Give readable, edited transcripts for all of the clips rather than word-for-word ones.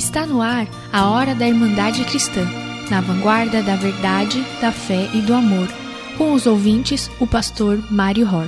Está no ar a Hora da Irmandade Cristã, na vanguarda da verdade, da fé e do amor. Com os ouvintes, o pastor Mário Hort.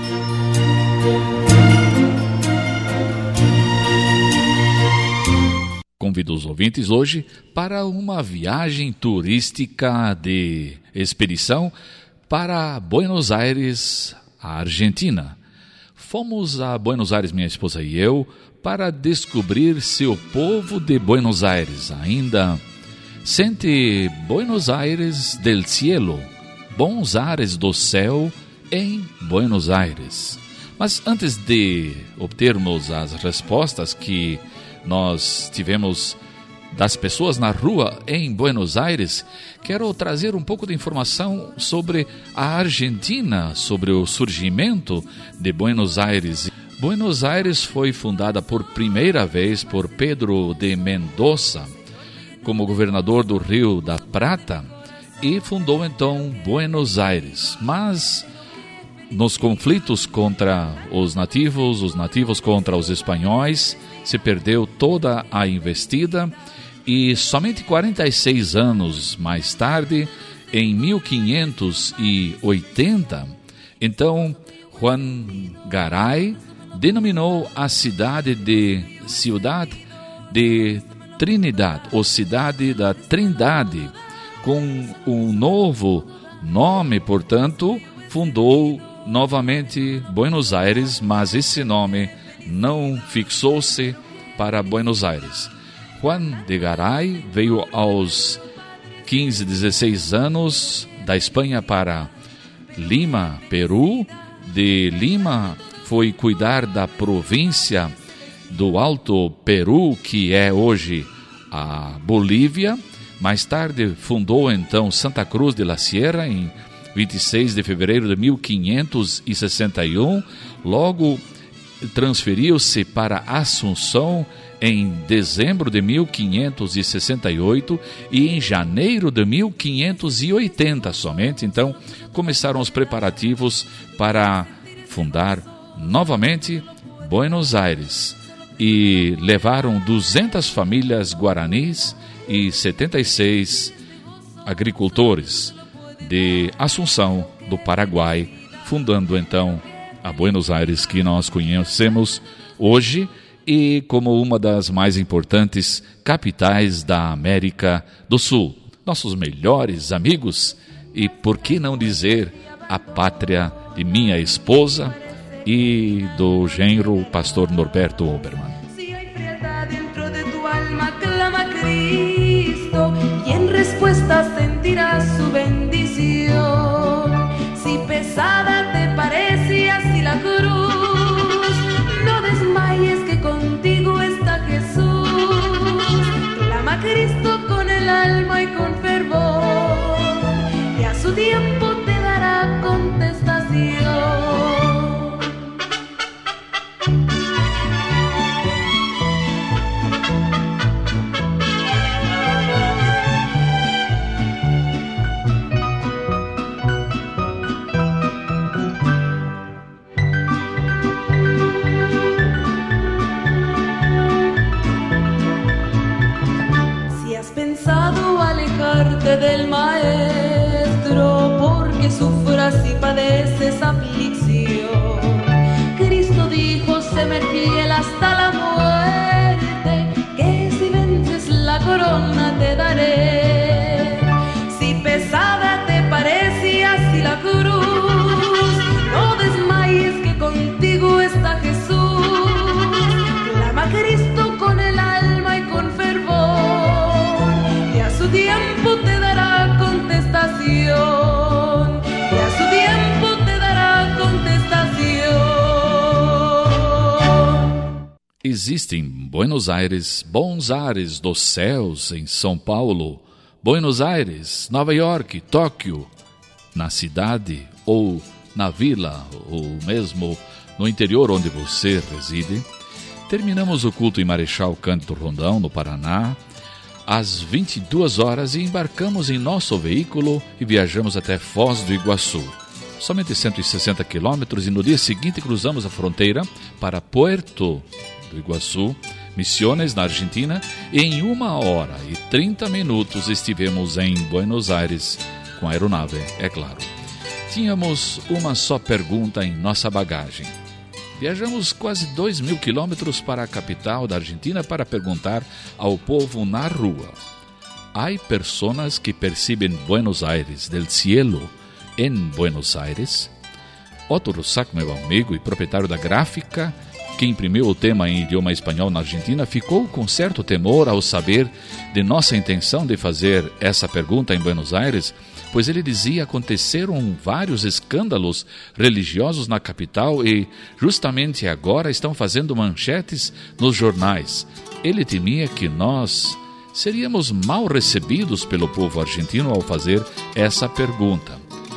Convido os ouvintes hoje para uma viagem turística de expedição para Buenos Aires, a Argentina. Fomos a Buenos Aires, minha esposa e eu, para descobrir se o povo de Buenos Aires ainda sente Buenos Aires del cielo, bons ares do céu em Buenos Aires. Mas antes de obtermos as respostas que nós tivemos das pessoas na rua em Buenos Aires, quero trazer um pouco de informação sobre a Argentina, sobre o surgimento de Buenos Aires. Buenos Aires foi fundada por primeira vez por Pedro de Mendoza, como governador do Rio da Prata, e fundou então Buenos Aires. Mas nos conflitos contra os nativos contra os espanhóis, se perdeu toda a investida e somente 46 anos mais tarde, em 1580, então Juan Garay denominou a cidade de Ciudad de Trinidad, ou Cidade da Trindade, com um novo nome, portanto, fundou novamente Buenos Aires, mas esse nome não fixou-se para Buenos Aires. Juan de Garay veio aos 15, 16 anos da Espanha para Lima, Peru. De Lima foi cuidar da província do Alto Peru, que é hoje a Bolívia. Mais tarde fundou então Santa Cruz de la Sierra em 26 de fevereiro de 1561. Logo transferiu-se para Assunção em dezembro de 1568 e em janeiro de 1580 somente. Então começaram os preparativos para fundar novamente Buenos Aires e levaram 200 famílias guaranis e 76 agricultores de Assunção, do Paraguai, fundando então a Buenos Aires que nós conhecemos hoje e como uma das mais importantes capitais da América do Sul. Nossos melhores amigos e, por que não dizer, a pátria de minha esposa e do genro pastor Norberto Oberman. Si hay frialdad dentro de tu alma, clama a Cristo y en respuesta sentirás su bendición. Si pesada te parece así la cruz, no desmayes que contigo está Jesús. Clama a Cristo con el alma y con fervor, y a su tiempo te dará contestación. Del maestro, porque sufras y padeces aflicción. Cristo dijo, séme fiel hasta la muerte, que si vences la corona te daré. Si pesada te parece así la cruz, no desmayes que contigo está Jesús. Clama a Cristo con el alma y con fervor, y a su tiempo te dará contestación, y a su tiempo te dará contestación. Existem Buenos Aires, bons ares dos céus em São Paulo, Buenos Aires, Nova York, Tóquio, na cidade ou na vila, ou mesmo no interior onde você reside. Terminamos o culto em Marechal Cândido Rondão, no Paraná, às 22 horas e embarcamos em nosso veículo e viajamos até Foz do Iguaçu. Somente 160 quilômetros e no dia seguinte cruzamos a fronteira para Puerto do Iguaçu, Misiones, na Argentina, e em 1h30 estivemos em Buenos Aires, com a aeronave, é claro. Tínhamos uma só pergunta em nossa bagagem. Viajamos quase 2.000 quilômetros para a capital da Argentina para perguntar ao povo na rua: há pessoas que percebem Buenos Aires del cielo em Buenos Aires? Otto Russak, meu amigo e proprietário da gráfica, que imprimiu o tema em idioma espanhol na Argentina, ficou com certo temor ao saber de nossa intenção de fazer essa pergunta em Buenos Aires, pois ele dizia que aconteceram vários escândalos religiosos na capital e justamente agora estão fazendo manchetes nos jornais. Ele temia que nós seríamos mal recebidos pelo povo argentino ao fazer essa pergunta.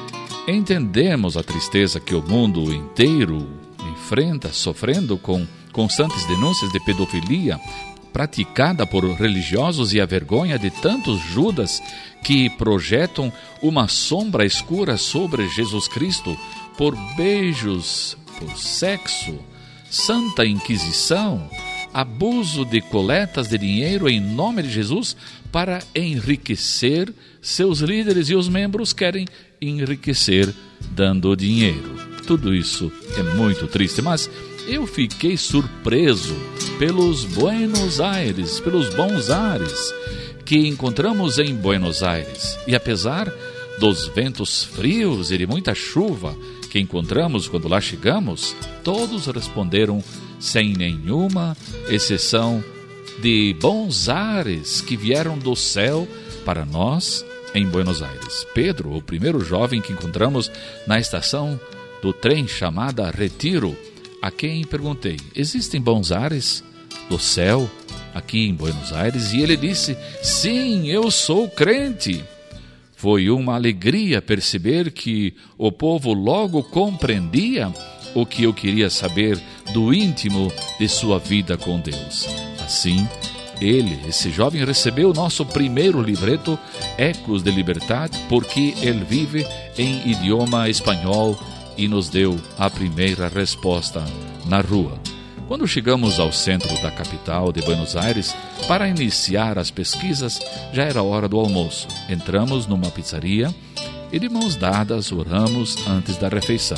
Entendemos a tristeza que o mundo inteiro enfrenta, sofrendo com constantes denúncias de pedofilia praticada por religiosos e a vergonha de tantos judas que projetam uma sombra escura sobre Jesus Cristo por beijos, por sexo, Santa Inquisição, abuso de coletas de dinheiro em nome de Jesus para enriquecer seus líderes, e os membros querem enriquecer dando dinheiro. Tudo isso é muito triste, mas eu fiquei surpreso pelos Buenos Aires, pelos bons ares que encontramos em Buenos Aires. E apesar dos ventos frios e de muita chuva que encontramos quando lá chegamos, todos responderam sem nenhuma exceção de bons ares que vieram do céu para nós em Buenos Aires. Pedro, o primeiro jovem que encontramos na estação do trem chamada Retiro, a quem perguntei: existem bons ares do céu aqui em Buenos Aires? E ele disse: sim, eu sou crente. Foi uma alegria perceber que o povo logo compreendia o que eu queria saber do íntimo de sua vida com Deus. Assim, esse jovem, recebeu o nosso primeiro livreto, Ecos de Liberdade, porque ele vive em idioma espanhol, e nos deu a primeira resposta na rua. Quando chegamos ao centro da capital de Buenos Aires para iniciar as pesquisas, já era hora do almoço. Entramos numa pizzaria e de mãos dadas oramos antes da refeição.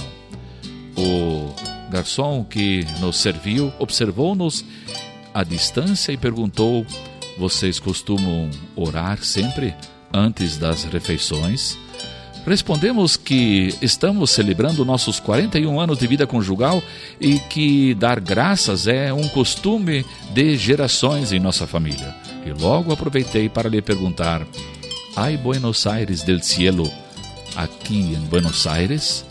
O garçom que nos serviu observou-nos à distância e perguntou: vocês costumam orar sempre antes das refeições? Respondemos que estamos celebrando nossos 41 anos de vida conjugal e que dar graças é um costume de gerações em nossa família. E logo aproveitei para lhe perguntar: há Buenos Aires del cielo aqui em Buenos Aires?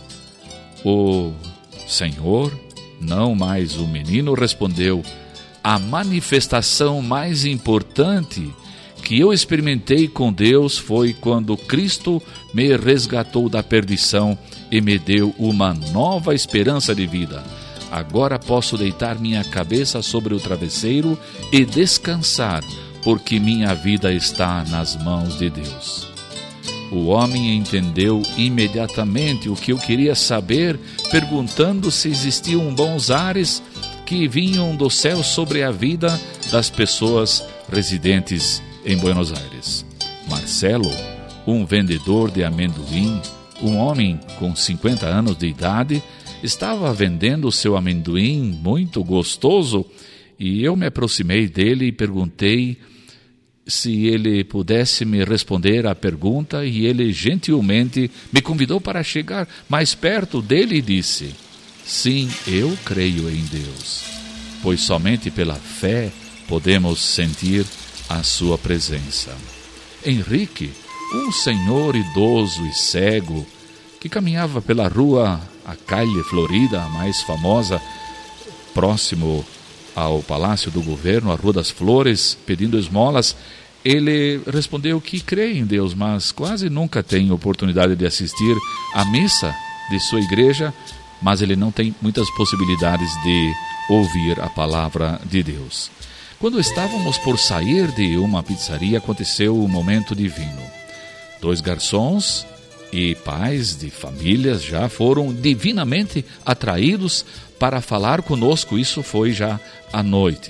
O senhor, não mais o menino, respondeu: a manifestação mais importante que eu experimentei com Deus foi quando Cristo me resgatou da perdição e me deu uma nova esperança de vida. Agora posso deitar minha cabeça sobre o travesseiro e descansar, porque minha vida está nas mãos de Deus. O homem entendeu imediatamente o que eu queria saber, perguntando se existiam bons ares que vinham do céu sobre a vida das pessoas residentes em Buenos Aires. Marcelo, um vendedor de amendoim, um homem com 50 anos de idade, estava vendendo o seu amendoim muito gostoso, e eu me aproximei dele e perguntei se ele pudesse me responder à pergunta, e ele gentilmente me convidou para chegar mais perto dele e disse: sim, eu creio em Deus, pois somente pela fé podemos sentir a sua presença. Henrique, um senhor idoso e cego, que caminhava pela rua, a Calle Florida, a mais famosa, próximo ao Palácio do Governo, a Rua das Flores, pedindo esmolas, ele respondeu que crê em Deus, mas quase nunca tem oportunidade de assistir à missa de sua igreja, mas ele não tem muitas possibilidades de ouvir a palavra de Deus. Quando estávamos por sair de uma pizzaria, aconteceu um momento divino. 2 garçons e pais de famílias já foram divinamente atraídos para falar conosco. Isso foi já à noite.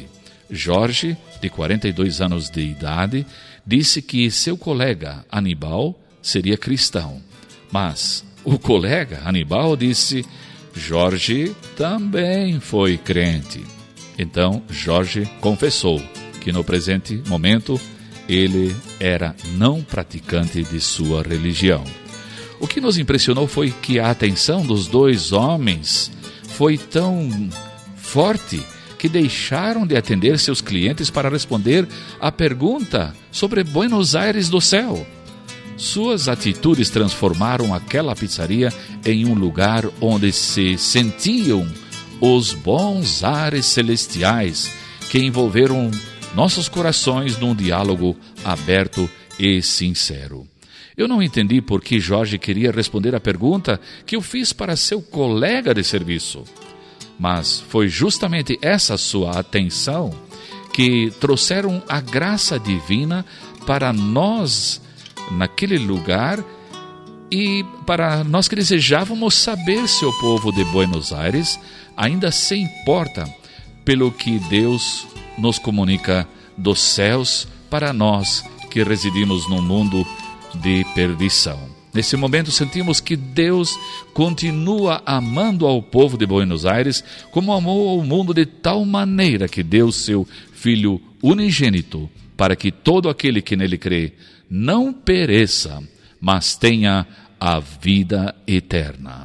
Jorge, de 42 anos de idade, disse que seu colega Aníbal seria cristão. Mas o colega Aníbal disse: Jorge também foi crente. Então Jorge confessou que no presente momento ele era não praticante de sua religião. O que nos impressionou foi que a atenção dos dois homens foi tão forte que deixaram de atender seus clientes para responder à pergunta sobre Buenos Aires do céu. Suas atitudes transformaram aquela pizzaria em um lugar onde se sentiam os bons ares celestiais que envolveram nossos corações num diálogo aberto e sincero. Eu não entendi por que Jorge queria responder à pergunta que eu fiz para seu colega de serviço. Mas foi justamente essa sua atenção que trouxeram a graça divina para nós naquele lugar e para nós que desejávamos saber se o povo de Buenos Aires ainda se importa pelo que Deus nos comunica dos céus para nós que residimos num mundo de perdição. Nesse momento sentimos que Deus continua amando ao povo de Buenos Aires como amou ao mundo de tal maneira que deu seu Filho unigênito para que todo aquele que nele crê não pereça, mas tenha a vida eterna.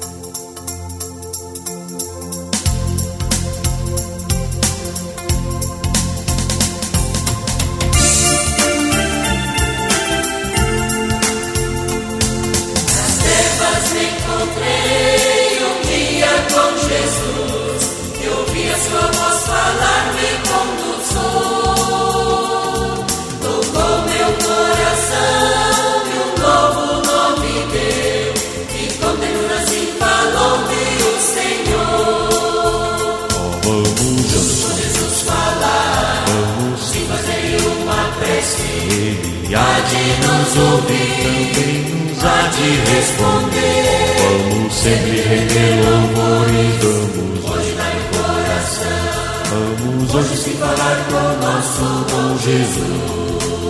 Ele há de nos ouvir, também nos há de responder. Vamos sempre render louvores, vamos hoje dar o coração. Vamos hoje se falar com o nosso bom Jesus.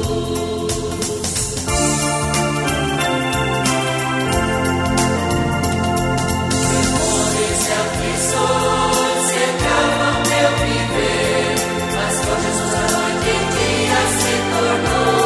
Temores e aflições se acabam meu viver, mas com Jesus a noite e dia se tornou.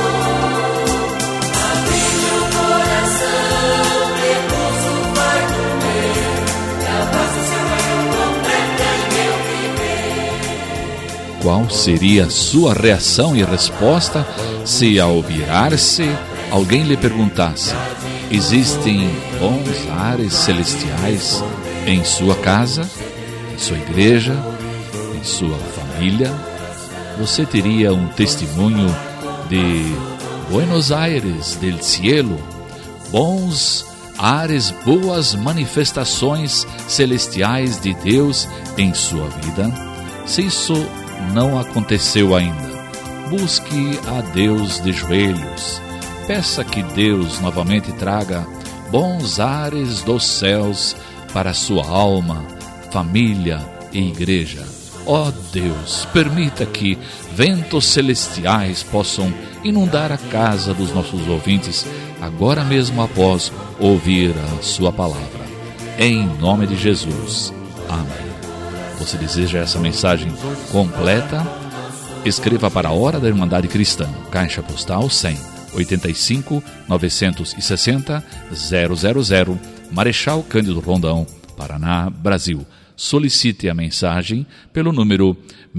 Qual seria a sua reação e resposta se ao virar-se alguém lhe perguntasse: existem bons ares celestiais em sua casa, em sua igreja, em sua família? Você teria um testemunho de Buenos Aires del cielo, bons ares, boas manifestações celestiais de Deus em sua vida? Se isso não aconteceu ainda, busque a Deus de joelhos. Peça que Deus novamente traga bons ares dos céus para sua alma, família e igreja. Ó Deus, permita que ventos celestiais possam inundar a casa dos nossos ouvintes agora mesmo após ouvir a sua palavra. Em nome de Jesus. Amém. Você deseja essa mensagem completa? Escreva para a Hora da Irmandade Cristã, Caixa Postal 100, 85 960 000, Marechal Cândido Rondão, Paraná, Brasil. Solicite a mensagem pelo número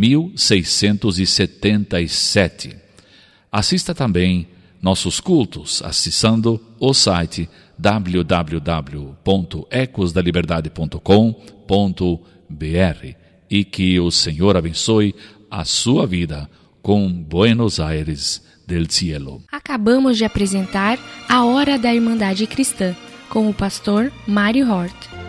1677. Assista também nossos cultos acessando o site www.ecosdaliberdade.com.br e que o Senhor abençoe a sua vida com Buenos Aires del cielo. Acabamos de apresentar a Hora da Irmandade Cristã com o pastor Mário Hort.